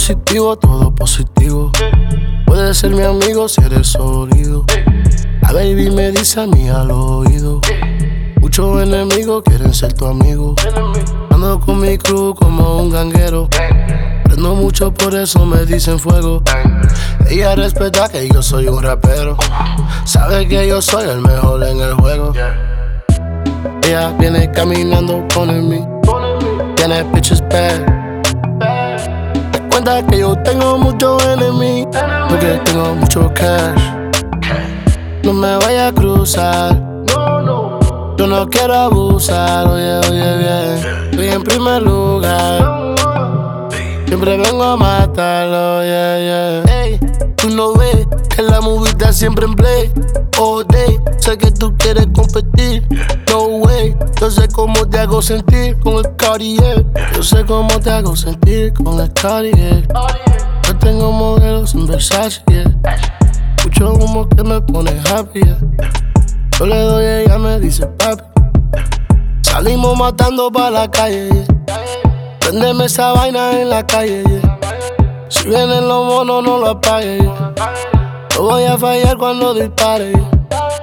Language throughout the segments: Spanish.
positivo, todo positivo. Puedes ser mi amigo si eres sólido. La baby me dice a mí al oído. Muchos enemigos quieren ser tu amigo. Ando con mi crew como un ganguero. Prendo mucho, por eso me dicen fuego. Ella respeta que yo soy un rapero. Sabe que yo soy el mejor en el juego. Ella viene caminando con el mí. Tiene bitches bad. Me cuenta que yo tengo muchos enemigos, porque tengo mucho cash. No me vaya a cruzar. Yo no quiero abusar. Oye, oye, bien. Estoy en primer lugar. Siempre vengo a matarlo, yeah, yeah. Ey, tú no ves que la movida siempre en play. All day, sé que tú quieres competir. No way, yo sé cómo te hago sentir con el Cartier. Yo sé cómo te hago sentir con el Cartier. Yo tengo modelos en Versace, yeah. Escucho humo que me pone happy, yeah. Yo le doy, ella me dice papi. Salimos matando pa' la calle, yeah. Préndeme esa vaina en la calle, yeah. Si vienen los monos no lo apagues, yeah. No voy a fallar cuando dispare, yeah.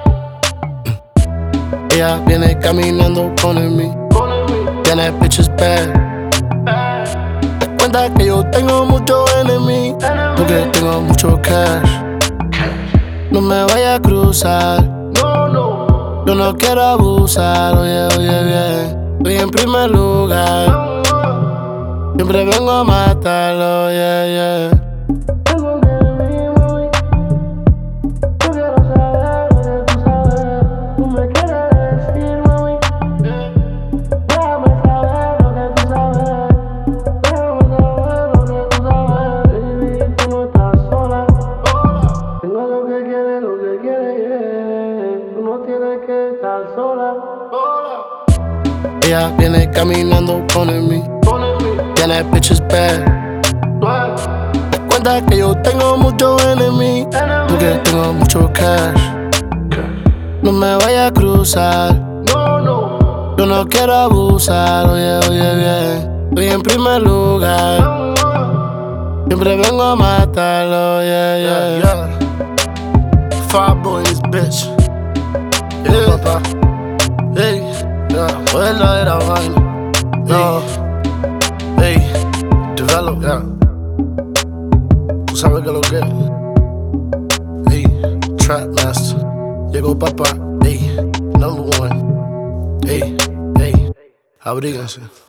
Ella viene caminando con el mí. Tiene bitches bad. Me cuenta que yo tengo muchos enemigos, porque tengo mucho cash. No me vaya a cruzar. Yo no quiero abusar. Oye, oye, bien. Estoy en primer lugar. Siempre vengo a matarlo, yeah, yeah. Ella viene caminando con el mí. Tiene bitches bad. Me cuenta que yo tengo muchos enemigos, porque tengo mucho cash. No me vaya a cruzar. Yo no quiero abusar. Oye, oye, bien. Estoy en primer lugar. Siempre vengo a matarlo, yeah, yeah, yeah. Five boy in this bitch. Yeah, papá. Hey. Vuela de la vaina. No. Hey, develop, yeah. Tú sabes que lo que es. Hey, Trap Master. Llegó papá. Hey, number one. Hey, hey. Abríguense.